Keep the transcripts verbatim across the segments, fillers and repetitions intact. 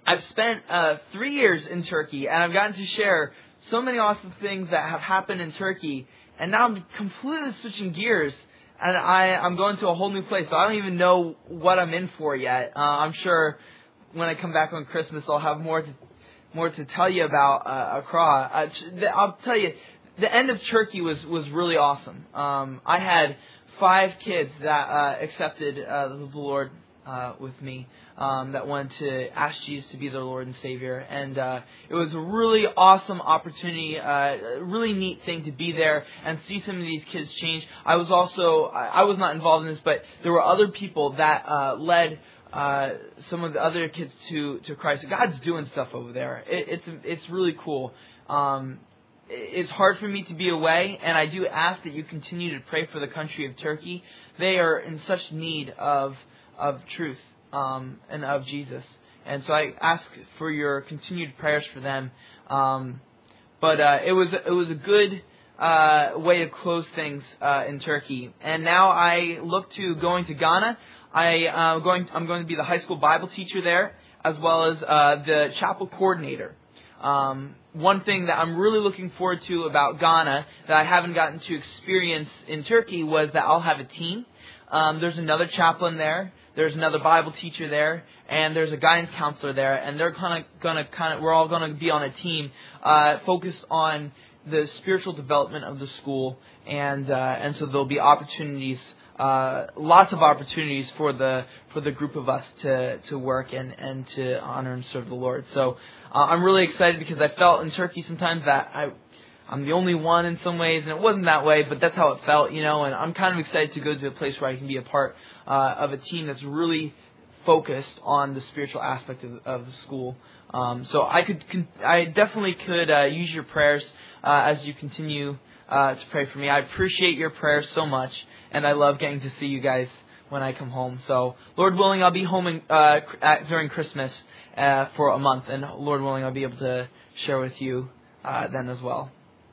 I've spent uh, three years in Turkey, and I've gotten to share so many awesome things that have happened in Turkey. And now I'm completely switching gears, and I, I'm going to a whole new place. So I don't even know what I'm in for yet. Uh, I'm sure when I come back on Christmas, I'll have more to more to tell you about uh, Accra. Uh, I'll tell you, the end of Turkey was was really awesome. Um, I had five kids that uh, accepted uh, the Lord uh, with me. Um, that wanted to ask Jesus to be their Lord and Savior. And uh, it was a really awesome opportunity, uh, a really neat thing to be there and see some of these kids change. I was also, I was not involved in this, but there were other people that uh, led uh, some of the other kids to, to Christ. God's doing stuff over there. It, it's it's really cool. Um, it's hard for me to be away, and I do ask that you continue to pray for the country of Turkey. They are in such need of of truth. Um, and of Jesus. And so I ask for your continued prayers for them. Um, but uh, it was it was a good uh, way to close things uh, in Turkey. And now I look to going to Ghana. I uh, going I'm going to be the high school Bible teacher there, as well as uh, the chapel coordinator. Um, one thing that I'm really looking forward to about Ghana that I haven't gotten to experience in Turkey was that I'll have a team. Um, there's another chaplain there. There's another Bible teacher there, and there's a guidance counselor there, and they're kind of gonna kind of we're all gonna be on a team uh, focused on the spiritual development of the school, and uh, and so there'll be opportunities, uh, lots of opportunities for the for the group of us to to work and and to honor and serve the Lord. So uh, I'm really excited because I felt in Turkey sometimes that I. I'm the only one in some ways, and it wasn't that way, but that's how it felt, you know, and I'm kind of excited to go to a place where I can be a part uh, of a team that's really focused on the spiritual aspect of, of the school. Um, so I could, con- I definitely could uh, use your prayers uh, as you continue uh, to pray for me. I appreciate your prayers so much, and I love getting to see you guys when I come home. So, Lord willing, I'll be home in, uh, at, during Christmas uh, for a month, and Lord willing, I'll be able to share with you uh, then as well.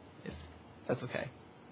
That's okay.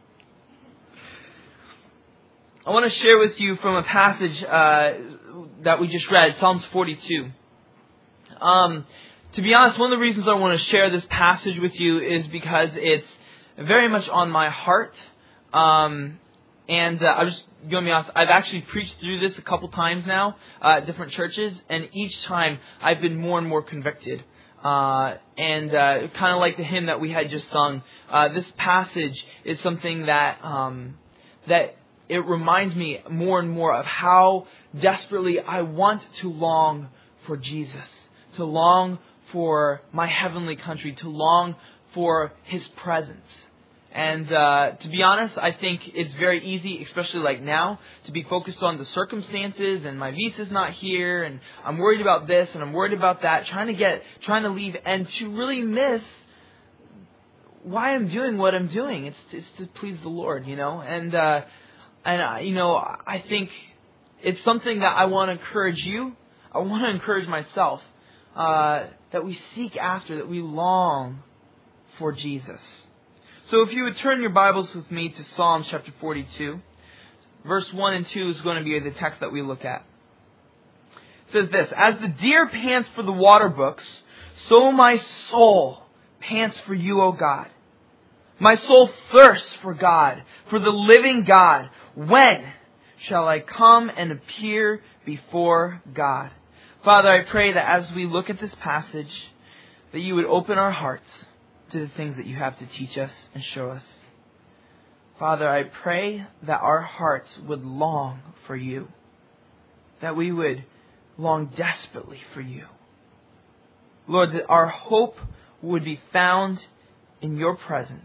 I want to share with you from a passage uh, that we just read, Psalms forty-two. Um, to be honest, one of the reasons I want to share this passage with you is because it's very much on my heart. Um, and uh, I'm just going to be honest, I've actually preached through this a couple times now uh, at different churches, and each time I've been more and more convicted. Uh, and uh, kind of like the hymn that we had just sung, uh, this passage is something that um, that it reminds me more and more of how desperately I want to long for Jesus, to long for my heavenly country, to long for His presence. And uh, to be honest, I think it's very easy, especially like now, to be focused on the circumstances and my visa's not here and I'm worried about this and I'm worried about that, trying to get, trying to leave and to really miss why I'm doing what I'm doing. It's, it's to please the Lord, you know. And uh, and uh, you know, I think it's something that I want to encourage you. I want to encourage myself uh, that we seek after, that we long for Jesus. So if you would turn your Bibles with me to Psalms chapter forty-two, verse one and two is going to be the text that we look at. It says this, "As the deer pants for the water brooks, so my soul pants for you, O God. My soul thirsts for God, for the living God. When shall I come and appear before God?" Father, I pray that as we look at this passage, that you would open our hearts to the things that you have to teach us and show us. Father, I pray that our hearts would long for you, that we would long desperately for you. Lord, that our hope would be found in your presence.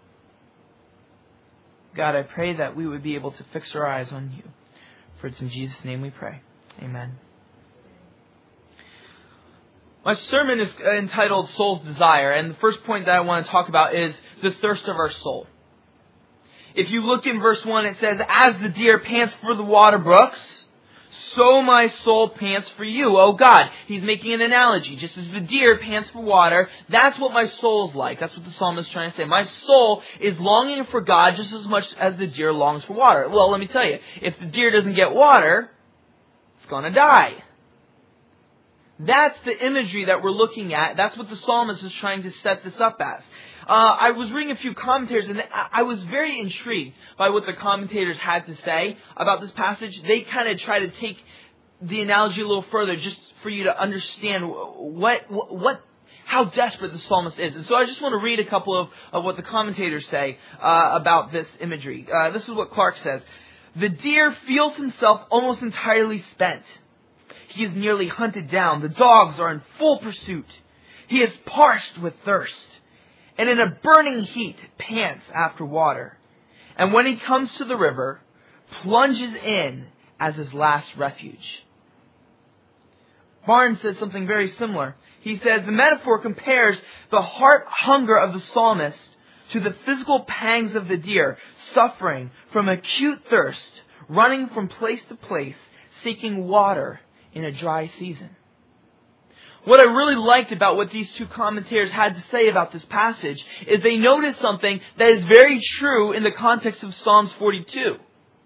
God, I pray that we would be able to fix our eyes on you. For it's in Jesus' name we pray. Amen. My sermon is entitled Soul's Desire, and the first point that I want to talk about is the thirst of our soul. If you look in verse one, it says, "As the deer pants for the water brooks, so my soul pants for you, O God." He's making an analogy. Just as the deer pants for water, that's what my soul's like. That's what the psalmist is trying to say. My soul is longing for God just as much as the deer longs for water. Well, let me tell you, if the deer doesn't get water, it's going to die. That's the imagery that we're looking at. That's what the psalmist is trying to set this up as. Uh, I was reading a few commentators, and I was very intrigued by what the commentators had to say about this passage. They kind of try to take the analogy a little further, just for you to understand what what how desperate the psalmist is. And so I just want to read a couple of, of what the commentators say uh, about this imagery. Uh, this is what Clark says. The deer feels himself almost entirely spent. He is nearly hunted down. The dogs are in full pursuit. He is parched with thirst, and in a burning heat pants after water. And when he comes to the river, plunges in as his last refuge. Barnes says something very similar. He says the metaphor compares the heart hunger of the psalmist to the physical pangs of the deer, suffering from acute thirst, running from place to place, seeking water in a dry season. What I really liked about what these two commentators had to say about this passage is they noticed something that is very true in the context of Psalms forty-two.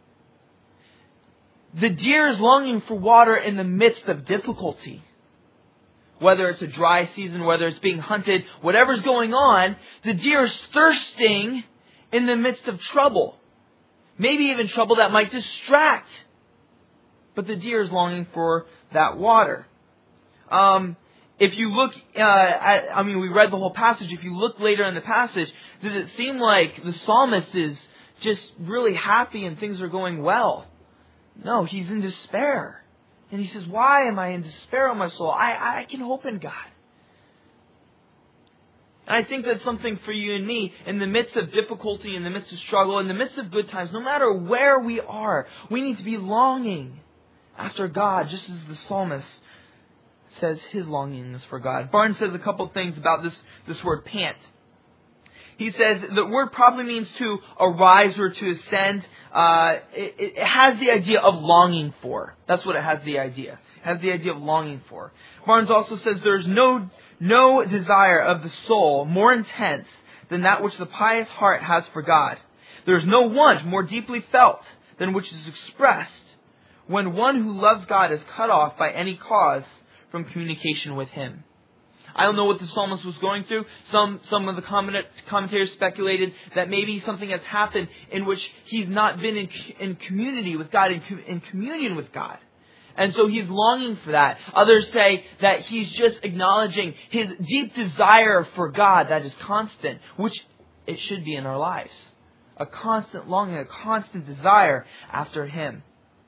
The deer is longing for water in the midst of difficulty. Whether it's a dry season, whether it's being hunted, whatever's going on, the deer is thirsting in the midst of trouble. Maybe even trouble that might distract. But the deer is longing for that water. Um, if you look, uh, at, I mean, we read the whole passage. If you look later in the passage, does it seem like the psalmist is just really happy and things are going well? No, he's in despair. And he says, why am I in despair, O my soul? I, I can hope in God. And I think that's something for you and me in the midst of difficulty, in the midst of struggle, in the midst of good times, no matter where we are, we need to be longing after God, just as the psalmist says his longing is for God. Barnes says a couple of things about this, this word pant. He says the word probably means to arise or to ascend. Uh, it, it has the idea of longing for. That's what it has the idea. It has the idea of longing for. Barnes also says there's no, no desire of the soul more intense than that which the pious heart has for God. There is no want more deeply felt than which is expressed when one who loves God is cut off by any cause from communication with Him. I don't know what the psalmist was going through. Some some of the commentators speculated that maybe something has happened in which he's not been in, in community with God, in, in communion with God. And so he's longing for that. Others say that he's just acknowledging his deep desire for God that is constant, which it should be in our lives. A constant longing, a constant desire after Him.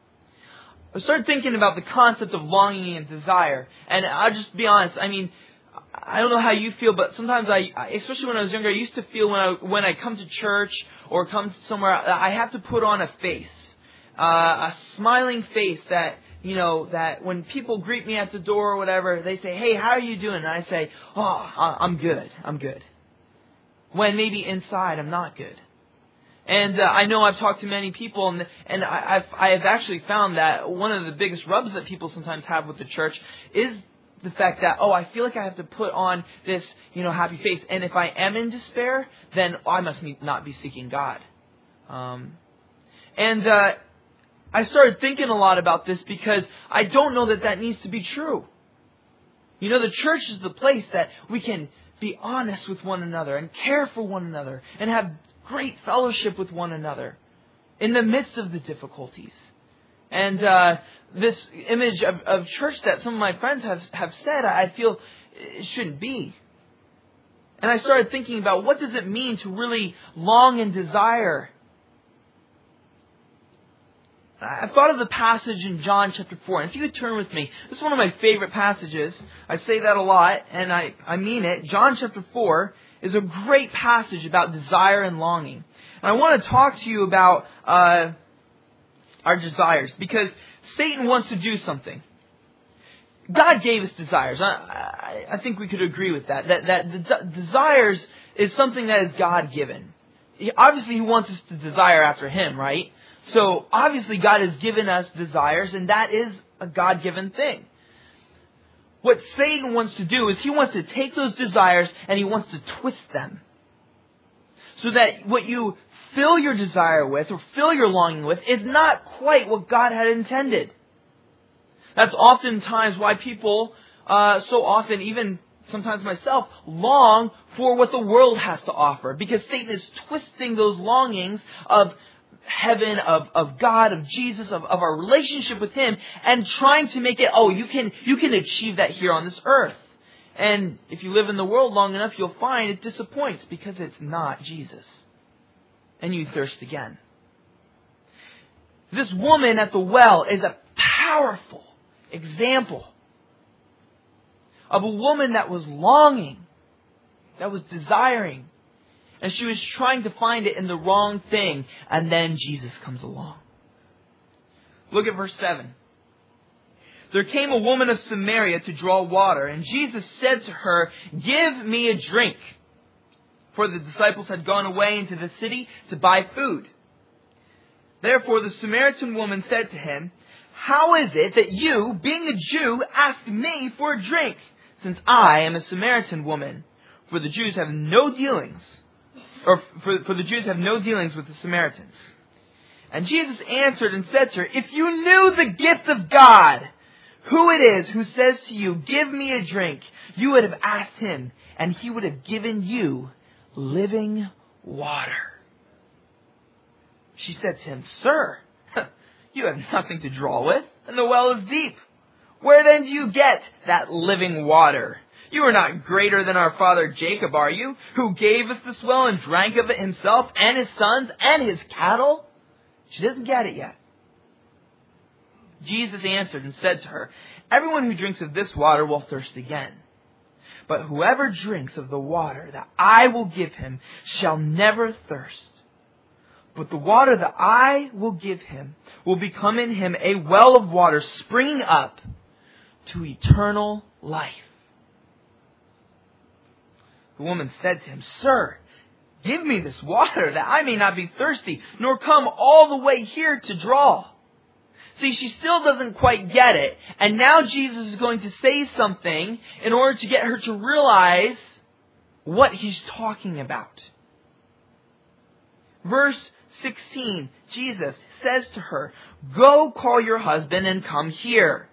I started thinking about the concept of longing and desire. And I'll just be honest, I mean, I don't know how you feel, but sometimes I, especially when I was younger, I used to feel when I when I come to church or come somewhere, I have to put on a face, uh, a smiling face that, you know, that when people greet me at the door or whatever, they say, "Hey, how are you doing?" And I say, "Oh, I'm good, I'm good." When maybe inside I'm not good. And uh, I know I've talked to many people, and and I, I've I have actually found that one of the biggest rubs that people sometimes have with the church is the fact that, oh, I feel like I have to put on this, you know, happy face. And if I am in despair, then I must not be seeking God. Um, and uh, I started thinking a lot about this because I don't know that that needs to be true. You know, the church is the place that we can be honest with one another and care for one another and have great fellowship with one another in the midst of the difficulties. And uh, this image of, of church that some of my friends have, have said, I feel it shouldn't be. And I started thinking about what does it mean to really long and desire. I thought of the passage in John chapter four. And if you could turn with me, this is one of my favorite passages. I say that a lot, and I, I mean it. John chapter four is a great passage about desire and longing. And I want to talk to you about Uh, our desires, because Satan wants to do something. God gave us desires. I, I, I think we could agree with that. That, that the de- desires is something that is God-given. He, obviously, He wants us to desire after Him, right? So, obviously, God has given us desires, and that is a God-given thing. What Satan wants to do is he wants to take those desires and he wants to twist them. So that what you fill your desire with or fill your longing with is not quite what God had intended. That's oftentimes why people uh, so often, even sometimes myself, long for what the world has to offer. Because Satan is twisting those longings of heaven, of, of God, of Jesus, of, of our relationship with Him, and trying to make it, oh, you can, you can achieve that here on this earth. And if you live in the world long enough, you'll find it disappoints because it's not Jesus. And you thirst again. This woman at the well is a powerful example of a woman that was longing, that was desiring, and she was trying to find it in the wrong thing, and then Jesus comes along. Look at verse seven. There came a woman of Samaria to draw water, and Jesus said to her, "Give me a drink." For the disciples had gone away into the city to buy food. Therefore the Samaritan woman said to him, "How is it that you, being a Jew, ask me for a drink, since I am a Samaritan woman? For the Jews have no dealings, or for, for the Jews have no dealings with the Samaritans." And Jesus answered and said to her, "If you knew the gift of God, who it is who says to you, 'Give me a drink,' you would have asked Him, and He would have given you living water." She said to him, "Sir, you have nothing to draw with, and the well is deep. Where then do you get that living water? You are not greater than our father Jacob, are you, who gave us this well and drank of it himself and his sons and his cattle?" She doesn't get it yet. Jesus answered and said to her, "Everyone who drinks of this water will thirst again. But whoever drinks of the water that I will give him shall never thirst. But the water that I will give him will become in him a well of water springing up to eternal life." The woman said to him, "Sir, give me this water that I may not be thirsty, nor come all the way here to draw." See, she still doesn't quite get it. And now Jesus is going to say something in order to get her to realize what He's talking about. Verse sixteen, Jesus says to her, "Go call your husband and come here."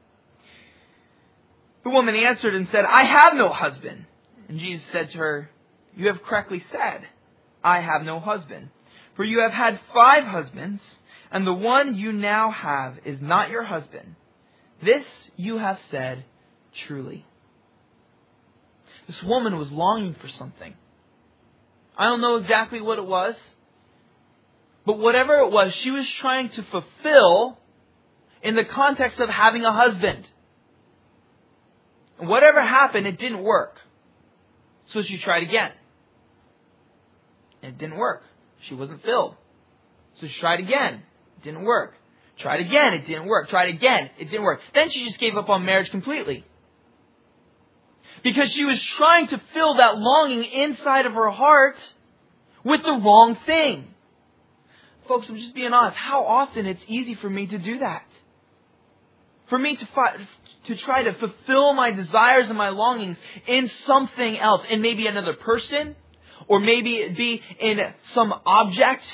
The woman answered and said, "I have no husband." And Jesus said to her, "You have correctly said, 'I have no husband.' For you have had five husbands, and the one you now have is not your husband. This you have said truly." This woman was longing for something. I don't know exactly what it was, but whatever it was, she was trying to fulfill in the context of having a husband. And whatever happened, it didn't work. So she tried again. And it didn't work. She wasn't filled. So she tried again. It didn't work. Tried again. It didn't work. Tried again. It didn't work. Then she just gave up on marriage completely. Because she was trying to fill that longing inside of her heart with the wrong thing. Folks, I'm just being honest. How often it's easy for me to do that. For me to fi- to try to fulfill my desires and my longings in something else. In maybe another person. Or maybe it be in some object.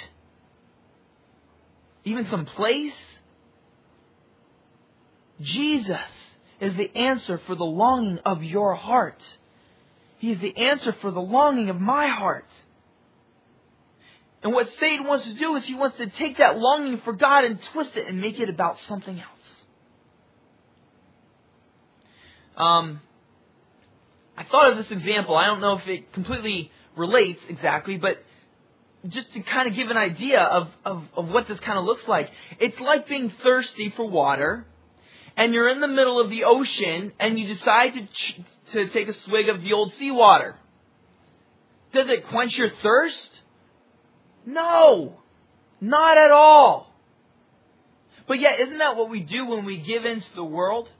Even some place. Jesus is the answer for the longing of your heart. He is the answer for the longing of my heart. And what Satan wants to do is he wants to take that longing for God and twist it and make it about something else. Um, I thought of this example. I don't know if it completely relates exactly, but just to kind of give an idea of, of, of what this kind of looks like. It's like being thirsty for water, and you're in the middle of the ocean, and you decide to ch- to take a swig of the old seawater. Does it quench your thirst? No, not at all. But yet, isn't that what we do when we give in to the world?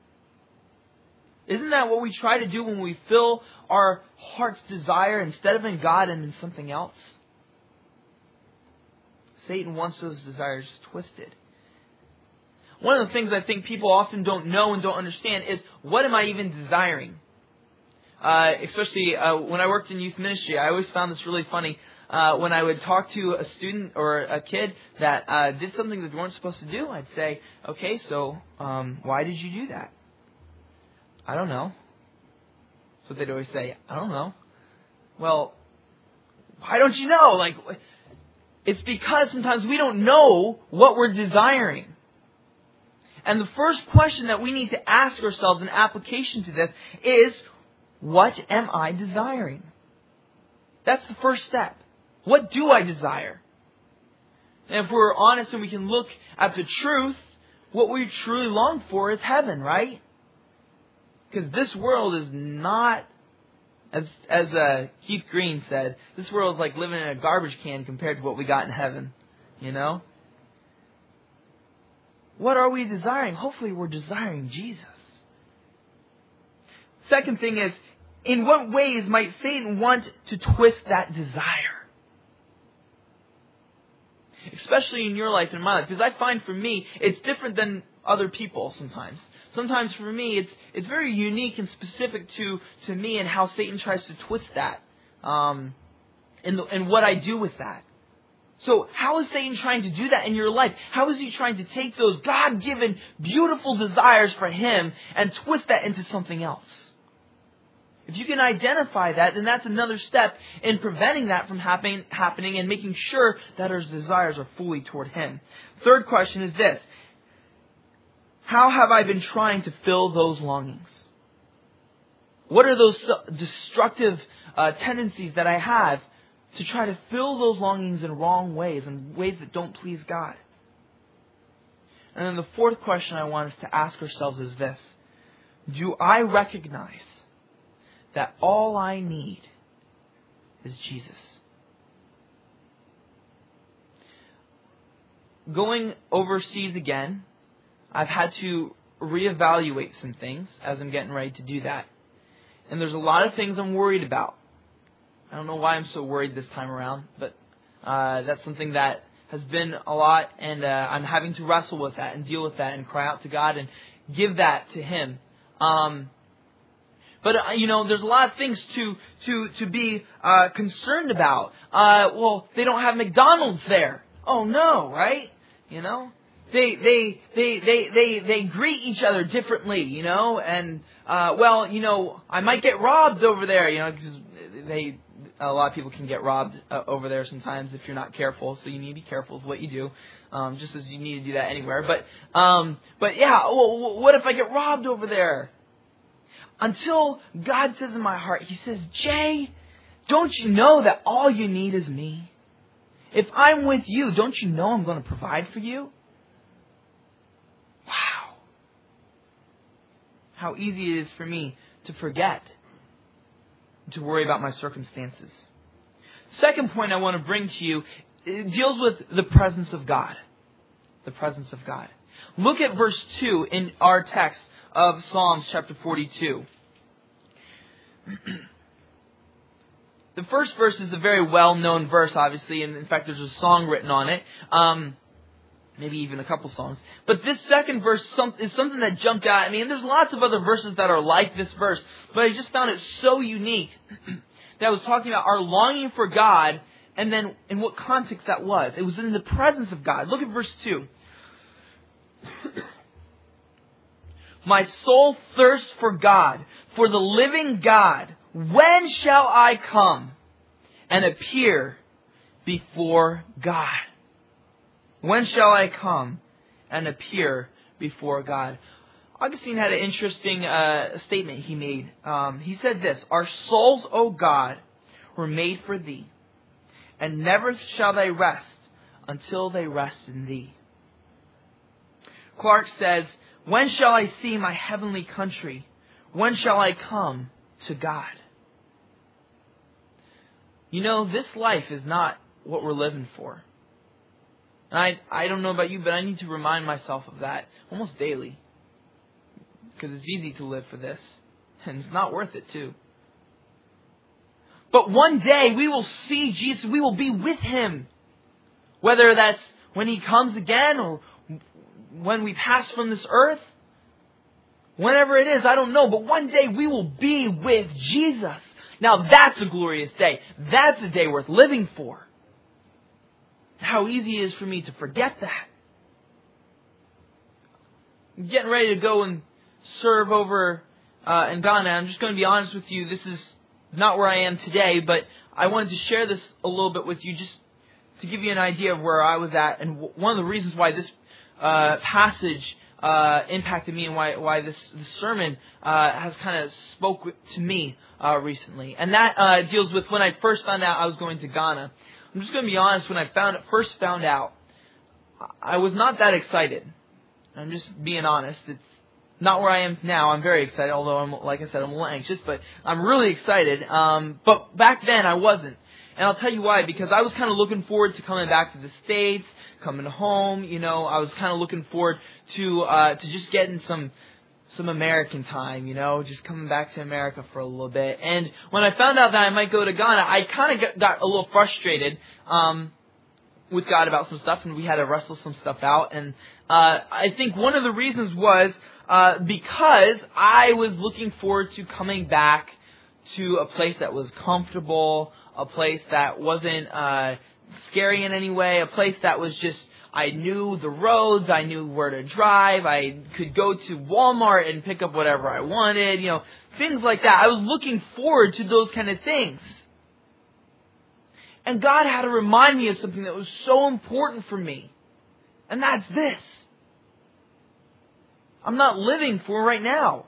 Isn't that what we try to do when we fill our heart's desire instead of in God and in something else? Satan wants those desires twisted. One of the things I think people often don't know and don't understand is, what am I even desiring? Uh, especially uh, when I worked in youth ministry, I always found this really funny. Uh, when I would talk to a student or a kid that uh, did something that they weren't supposed to do, I'd say, "Okay, so um, why did you do that?" I don't know. That's what they'd always say. I don't know. Well, why don't you know? Like, it's because sometimes we don't know what we're desiring. And the first question that we need to ask ourselves in application to this is, what am I desiring? That's the first step. What do I desire? And if we're honest and we can look at the truth, what we truly long for is heaven, right? Because this world is not, as as uh, Keith Green said, this world is like living in a garbage can compared to what we got in heaven. You know? What are we desiring? Hopefully we're desiring Jesus. Second thing is, in what ways might Satan want to twist that desire? Especially in your life and my life. Because I find for me, it's different than other people sometimes. Sometimes for me, it's it's very unique and specific to, to me and how Satan tries to twist that. Um, and, the, and what I do with that. So how is Satan trying to do that in your life? How is he trying to take those God-given, beautiful desires for him and twist that into something else? If you can identify that, then that's another step in preventing that from happen, happening and making sure that our desires are fully toward him. Third question is this. How have I been trying to fill those longings? What are those destructive uh, tendencies that I have to try to fill those longings in wrong ways, in ways that don't please God? And then the fourth question I want us to ask ourselves is this. Do I recognize that all I need is Jesus? Going overseas again, I've had to reevaluate some things as I'm getting ready to do that. And there's a lot of things I'm worried about. I don't know why I'm so worried this time around, but uh, that's something that has been a lot, and uh, I'm having to wrestle with that and deal with that and cry out to God and give that to Him. Um, but, uh, you know, there's a lot of things to to to be uh, concerned about. Uh, well, they don't have McDonald's there. Oh, no, right? You know? They they they they they they greet each other differently, you know, and uh, well, you know, I might get robbed over there, you know, because they a lot of people can get robbed uh, over there sometimes if you're not careful. So you need to be careful with what you do, um, just as you need to do that anywhere. But um, but yeah, well, what if I get robbed over there? Until God says in my heart, He says, Jay, don't you know that all you need is me? If I'm with you, don't you know I'm going to provide for you? Wow. How easy it is for me to forget, to worry about my circumstances. Second point I want to bring to you, it deals with the presence of God. The presence of God. Look at verse two in our text of Psalms chapter forty-two. The first verse is a very well-known verse, obviously, and in fact there's a song written on it. Um, maybe even a couple songs. But this second verse is something that jumped out at me. And there's lots of other verses that are like this verse. But I just found it so unique that I was talking about our longing for God and then in what context that was. It was in the presence of God. Look at verse two. My soul thirsts for God, for the living God. When shall I come and appear before God? When shall I come and appear before God? Augustine had an interesting uh, statement he made. Um, he said this, Our souls, O God, were made for Thee, and never shall they rest until they rest in Thee. Clark says, When shall I see my heavenly country? When shall I come to God? You know, this life is not what we're living for. And I, I don't know about you, but I need to remind myself of that almost daily. Because it's easy to live for this. And it's not worth it too. But one day we will see Jesus. We will be with Him. Whether that's when He comes again or when we pass from this earth. Whenever it is, I don't know. But one day we will be with Jesus. Now that's a glorious day. That's a day worth living for. How easy it is for me to forget that. I'm getting ready to go and serve over uh, in Ghana. I'm just going to be honest with you. This is not where I am today, but I wanted to share this a little bit with you just to give you an idea of where I was at, and w- one of the reasons why this uh, passage uh, impacted me and why why this, this sermon uh, has kind of spoke to me uh, recently. And that uh, deals with when I first found out I was going to Ghana. I'm just going to be honest, when I found first found out, I was not that excited. I'm just being honest. It's not where I am now. I'm very excited, although I'm, like I said, I'm a little anxious, but I'm really excited. Um, but back then I wasn't. And I'll tell you why, because I was kind of looking forward to coming back to the States, coming home, you know, I was kind of looking forward to uh, to just getting some some American time, you know, just coming back to America for a little bit. And when I found out that I might go to Ghana, I kind of got, got a little frustrated um, with God about some stuff, and we had to wrestle some stuff out. And uh, I think one of the reasons was uh, because I was looking forward to coming back to a place that was comfortable, a place that wasn't uh, scary in any way, a place that was just, I knew the roads, I knew where to drive, I could go to Walmart and pick up whatever I wanted, you know, things like that. I was looking forward to those kind of things. And God had to remind me of something that was so important for me. And that's this. I'm not living for right now.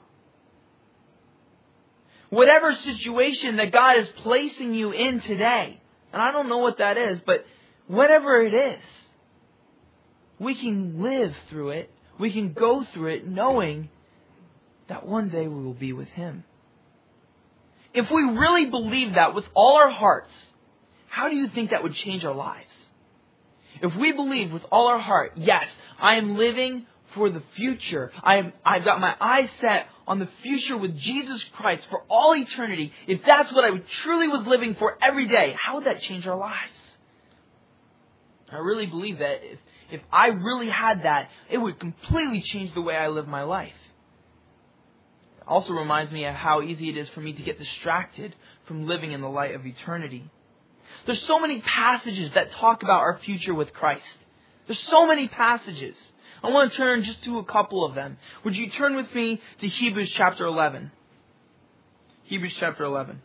Whatever situation that God is placing you in today, and I don't know what that is, but whatever it is, we can live through it. We can go through it knowing that one day we will be with Him. If we really believe that with all our hearts, how do you think that would change our lives? If we believe with all our heart, yes, I am living for the future. I am, I've got my eyes set on the future with Jesus Christ for all eternity. If that's what I truly was living for every day, how would that change our lives? I really believe that if, if I really had that, it would completely change the way I live my life. It also reminds me of how easy it is for me to get distracted from living in the light of eternity. There's so many passages that talk about our future with Christ. There's so many passages. I want to turn just to a couple of them. Would you turn with me to Hebrews chapter eleven? Hebrews chapter eleven.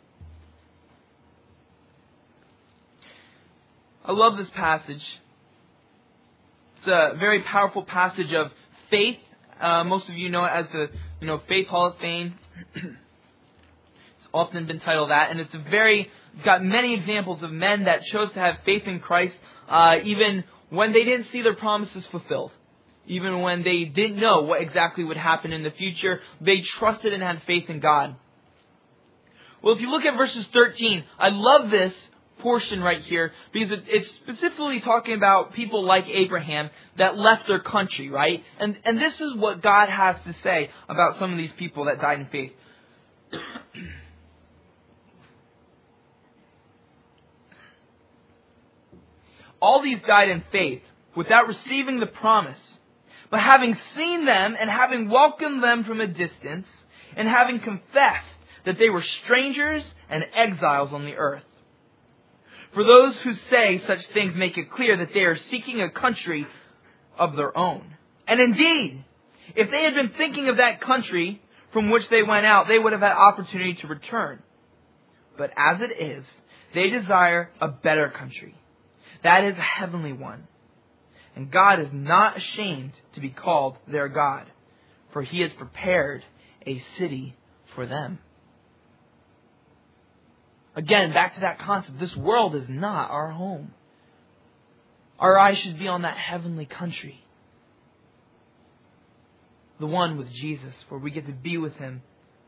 I love this passage. It's a very powerful passage of faith. Uh, most of you know it as the you know Faith Hall of Fame. It's often been titled that, and it's a very it's got many examples of men that chose to have faith in Christ, uh, even when they didn't see their promises fulfilled. Even when they didn't know what exactly would happen in the future, they trusted and had faith in God. Well, if you look at verses thirteen, I love this portion right here because it's specifically talking about people like Abraham that left their country, right? And and this is what God has to say about some of these people that died in faith. All these died in faith without receiving the promise. But having seen them and having welcomed them from a distance and having confessed that they were strangers and exiles on the earth. For those who say such things make it clear that they are seeking a country of their own. And indeed, if they had been thinking of that country from which they went out, they would have had opportunity to return. But as it is, they desire a better country. That is a heavenly one. And God is not ashamed to be called their God, for He has prepared a city for them. Again, back to that concept. This world is not our home. Our eyes should be on that heavenly country. The one with Jesus, where we get to be with Him.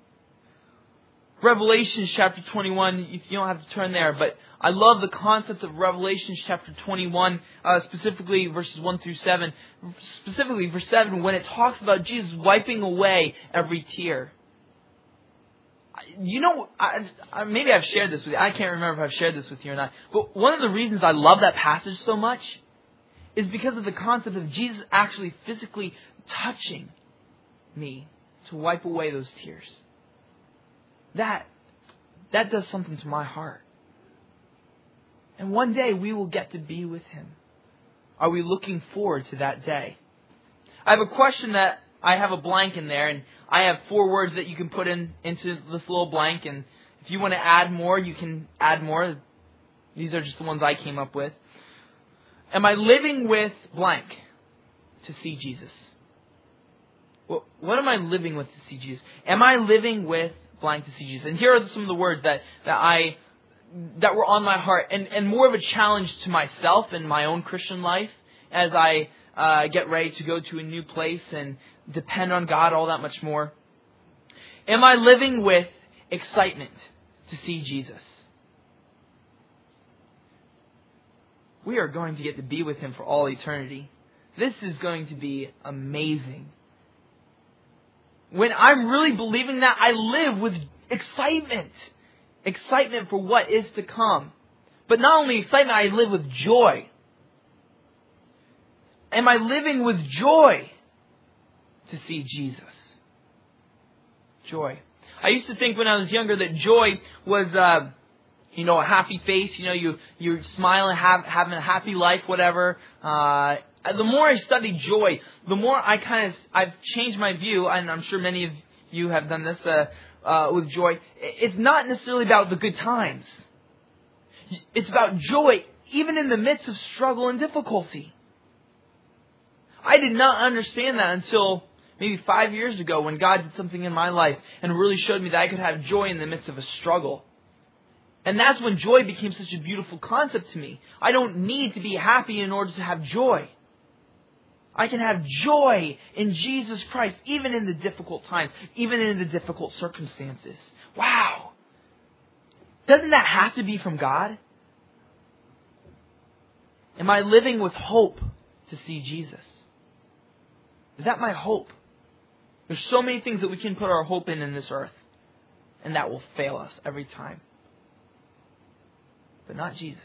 Revelation chapter twenty-one, you don't have to turn there, but I love the concept of Revelation chapter twenty-one, uh, specifically verses one through seven. Specifically verse seven, when it talks about Jesus wiping away every tear. You know, I, I, maybe I've shared this with you. I can't remember if I've shared this with you or not. But one of the reasons I love that passage so much is because of the concept of Jesus actually physically touching me to wipe away those tears. That, that does something to my heart. And one day we will get to be with Him. Are we looking forward to that day? I have a question that I have a blank in there, and I have four words that you can put in into this little blank, and if you want to add more, you can add more. These are just the ones I came up with. Am I living with blank to see Jesus? Well, what am I living with to see Jesus? Am I living with blank to see Jesus? And here are some of the words that, that I that were on my heart, and, and more of a challenge to myself in my own Christian life as I uh, get ready to go to a new place and depend on God all that much more. Am I living with excitement to see Jesus? We are going to get to be with Him for all eternity. This is going to be amazing. When I'm really believing that, I live with excitement. Excitement for what is to come. But not only excitement, I live with joy. Am I living with joy to see Jesus? Joy. I used to think when I was younger that joy was, uh, you know, a happy face. You know, you you smile and have having a happy life, whatever. Uh, the more I study joy, the more I kind of I've changed my view, and I'm sure many of you have done this uh, uh, with joy. It's not necessarily about the good times. It's about joy, even in the midst of struggle and difficulty. I did not understand that until maybe five years ago when God did something in my life and really showed me that I could have joy in the midst of a struggle. And that's when joy became such a beautiful concept to me. I don't need to be happy in order to have joy. I can have joy in Jesus Christ, even in the difficult times, even in the difficult circumstances. Wow! Doesn't that have to be from God? Am I living with hope to see Jesus? Is that my hope? There's so many things that we can put our hope in in this earth, and that will fail us every time. But not Jesus.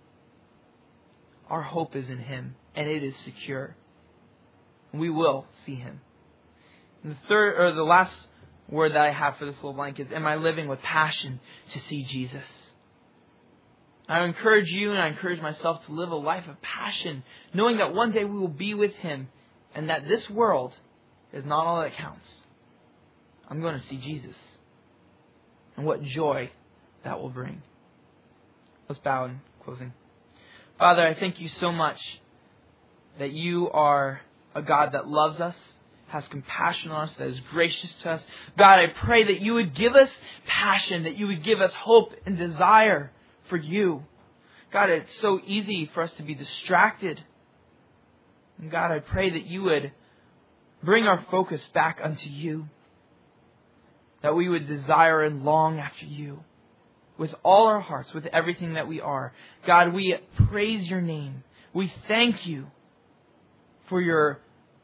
Our hope is in Him, and it is secure. We will see Him. And the third, or the last word that I have for this little blank is, am I living with passion to see Jesus? I encourage you and I encourage myself to live a life of passion, knowing that one day we will be with Him, and that this world is not all that counts. I'm going to see Jesus. And what joy that will bring. Let's bow in closing. Father, I thank You so much that You are a God that loves us, has compassion on us, that is gracious to us. God, I pray that You would give us passion, that You would give us hope and desire for You. God, it's so easy for us to be distracted. And God, I pray that You would bring our focus back unto You. That we would desire and long after You with all our hearts, with everything that we are. God, we praise Your name. We thank You for Your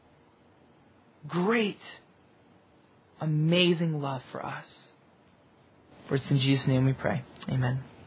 great, amazing love for us. For it's in Jesus' name we pray. Amen.